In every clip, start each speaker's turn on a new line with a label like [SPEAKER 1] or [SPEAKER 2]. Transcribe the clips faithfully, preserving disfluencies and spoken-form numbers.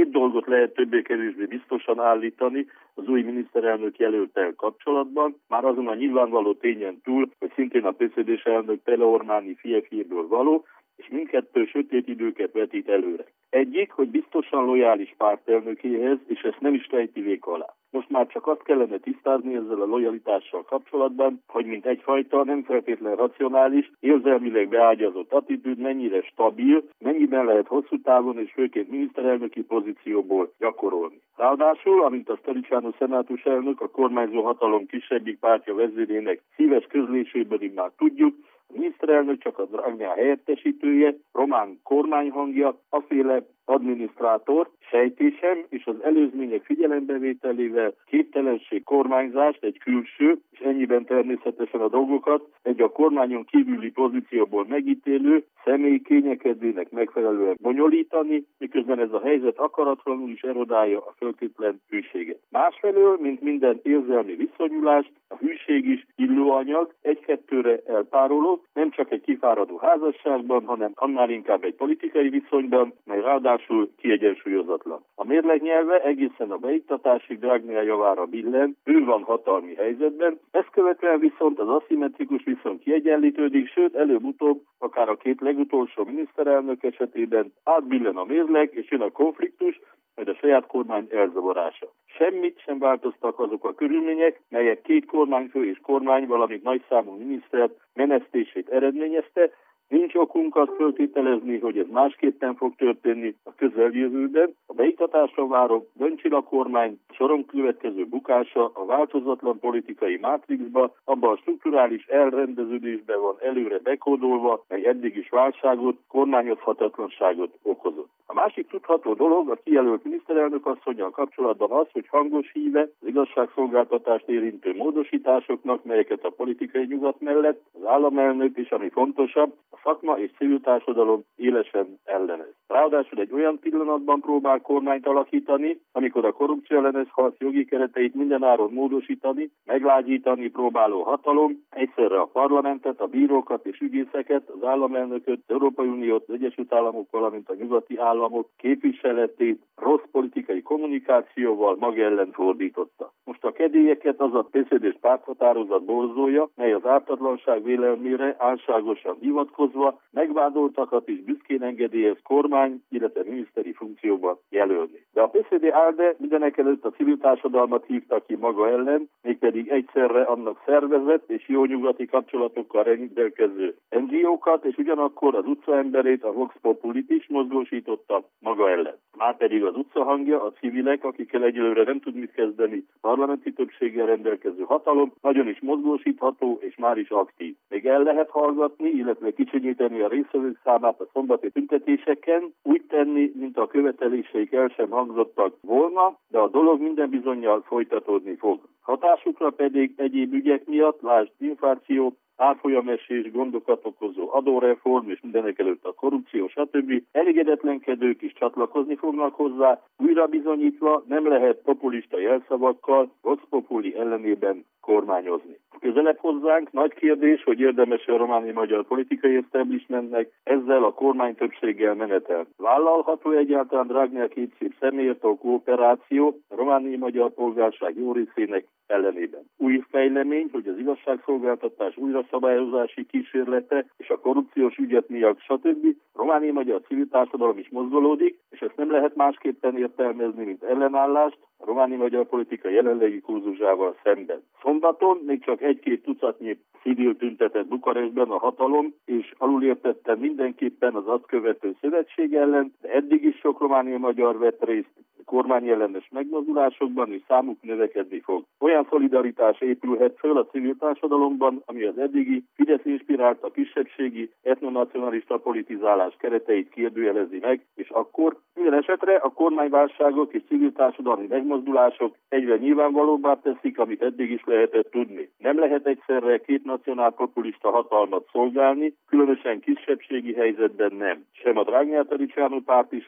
[SPEAKER 1] két dolgot lehet többé-kevésbé biztosan állítani az új miniszterelnök jelölttel kapcsolatban, már azon a nyilvánvaló tényen túl, hogy szintén a pé cé dés elnök Pele Ormáni fiefjéből való, és mindkettő sötét időket vetít előre. Egyik, hogy biztosan lojális pártelnökéhez, és ezt nem is rejti vék alá. Most már csak azt kellene tisztázni ezzel a lojalitással kapcsolatban, hogy mint egyfajta nem feltétlen racionális, érzelmileg beágyazott attitűd mennyire stabil, mennyiben lehet hosszú távon és főként miniszterelnöki pozícióból gyakorolni. Ráadásul, amint a Storicsánó szenátus elnök, a kormányzó hatalom kisebbik pártja vezérének szíves közléséből már tudjuk, a miniszterelnök csak a Dragnea helyettesítője, román kormányhangja, aféle adminisztrátor, sejtésem és az előzmények figyelembevételével képtelenség kormányzást egy külső, és ennyiben természetesen a dolgokat egy a kormányon kívüli pozícióból megítélő személy kényekedének megfelelően bonyolítani, miközben ez a helyzet akaratlanul is erodálja a föltétlen hűséget. Másfelől, mint minden érzelmi viszonyulás, a hűség is illóanyag, egy-kettőre elpárolog, nem csak egy kifáradó házasságban, hanem annál inkább egy politikai viszonyban, mely ráadásul kiegyensúlyozatlan. A mérleg nyelve egészen a beiktatásig Dragnea javára billen, ő van hatalmi helyzetben, ezt követően viszont az aszimmetrikus viszony kiegyenlítődik, sőt előbb-utóbb, akár a két legutolsó miniszterelnök esetében átbillen a mérleg, és jön a konfliktus, majd a saját kormány elzavarása. Semmit sem változtak azok a körülmények, melyek két kormányfő és kormány, valamint nagyszámú miniszter menesztését eredményezte. Nincs okunk azt föltételezni, hogy ez másképpen fog történni a közeljövőben. A beiktatásra váró döntsél a kormány soron következő bukása a változatlan politikai mátrixba, abban a strukturális elrendeződésben van előre bekódolva, mely eddig is válságot, kormányozhatatlanságot okozott. A másik tudható dolog a kijelölt miniszterelnök asszonnyal kapcsolatban az, hogy hangos híve az igazságszolgáltatást érintő módosításoknak, melyeket a politikai nyugat mellett az államelnök és ami fontosabb, a szakma és civil társadalom élesen ellenez. Ráadásul egy olyan pillanatban próbál kormányt alakítani, amikor a korrupció ellenes harc jogi kereteit mindenáron módosítani, meglágyítani próbáló hatalom, egyszerre a parlamentet, a bírókat és ügyészeket, az államelnököt, az Európai Uniót, az Egyesült Államok, valamint a nyugati államok képviseletét rossz politikai kommunikációval maga ellen fordította. Most a kedélyeket az a pé cé dés párthatározat borzolja, mely az ártatlanság vélelmére álságosan hivatkozva megvádoltakat is büszkén engedélyez kormány, illetve miniszteri funkcióban jelölni. De a pé cé dé-ALDE mindenekelőtt a civil társadalmat hívta ki maga ellen, mégpedig egyszerre annak szervezett és jó nyugati kapcsolatokkal rendelkező en gé ó-kat, és ugyanakkor az utcaemberét, a Vox Populit is mozgósította maga ellen. Márpedig az utcahangja, a civilek, akikkel egyelőre nem tud mit kezdeni, parlamenti többséggel rendelkező hatalom, nagyon is mozgósítható és már is aktív. Még el lehet hallgatni, illetve kicsinyíteni a részvevők számát a szombati tüntetéseken, úgy tenni, mint a követeléseik el sem hangzottak volna, de a dolog minden bizonnyal folytatódni fog. Hatásukra pedig egyéb ügyek miatt, lásd infláció, árfolyamesés, gondokat okozó adóreform és mindenekelőtt a korrupció, stb. Elégedetlenkedők is csatlakozni fognak hozzá, újra bizonyítva nem lehet populista jelszavakkal Vox Populi ellenében kormányozni. Közelebb hozzánk nagy kérdés, hogy érdemes a romániai magyar politikai establishmentnek ezzel a kormány többséggel menetel. Vállalható egyáltalán Dragnea két szép személyértó kooperáció a romániai magyar polgárság jó részének ellenében. Új fejlemény, hogy az igazságszolgáltatás újra szabályozási kísérlete és a korrupciós ügyet miatt, stb. Romániai magyar civil társadalom is mozgolódik, és ezt nem lehet másképpen értelmezni, mint ellenállást a romániai magyar politika jelenlegi kurzusával szemben. Szombaton még csak egy-két tucatnyi civil tüntetett Bukarestben a hatalom, és alulértettem mindenképpen az azt követő szövetség ellen, de eddig is sok romániai magyar vett részt kormányellenes megmozdulásokban, és számuk növekedni fog. Olyan szolidaritás épülhet föl a civil társadalomban, ami az eddigi Fidesz inspirált a kisebbségi etnonacionalista politizálás kereteit kérdőjelezi meg, és akkor minden esetre a kormányválságok és civil társadalmi megmozdulások egyre nyilvánvalóbbá teszik, amit eddig is lehetett tudni. Nem lehet egyszerre két nacionálpopulista hatalmat szolgálni, különösen kisebbségi helyzetben nem. Sem a Dragnea Taricsánó pártiság,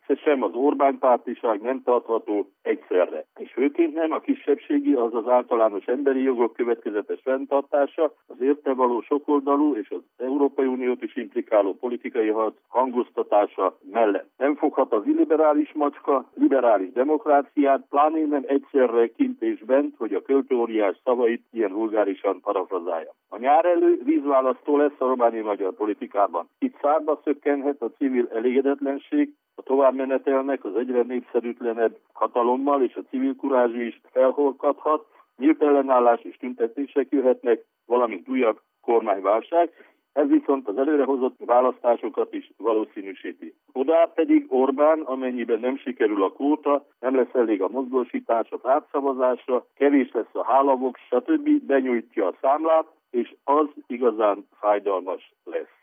[SPEAKER 1] se sem az Orbán pártiság nem tartható egyszerre. És főként nem a kisebbségi, az az általános emberi jogok következetes fenntartása, az érte való sokoldalú és az Európai Uniót is implikáló politikai harc hangoztatása mellett. Nem foghat az illiberális macska liberális demokráciát, pláne nem egyszerre kint és bent, hogy a költőóriás szavait ilyen vulgárisan parafrazálja. A nyár elő vízválasztó lesz a romániai magyar politikában. Itt szárba szökkenhet a civil elégedetlenség, a továbbmenetelnek az egyre népszerűtlenebb hatalommal és a civil kurázs is felholkadhat, nyílt ellenállás és tüntetések jöhetnek, valamint újabb kormányválság, ez viszont az előrehozott választásokat is valószínűsíti. Oda pedig Orbán, amennyiben nem sikerül a kvóta, nem lesz elég a mozgósítás a pártszavazásra, kevés lesz a hálavok, stb. Benyújtja a számlát, és az igazán fájdalmas lesz.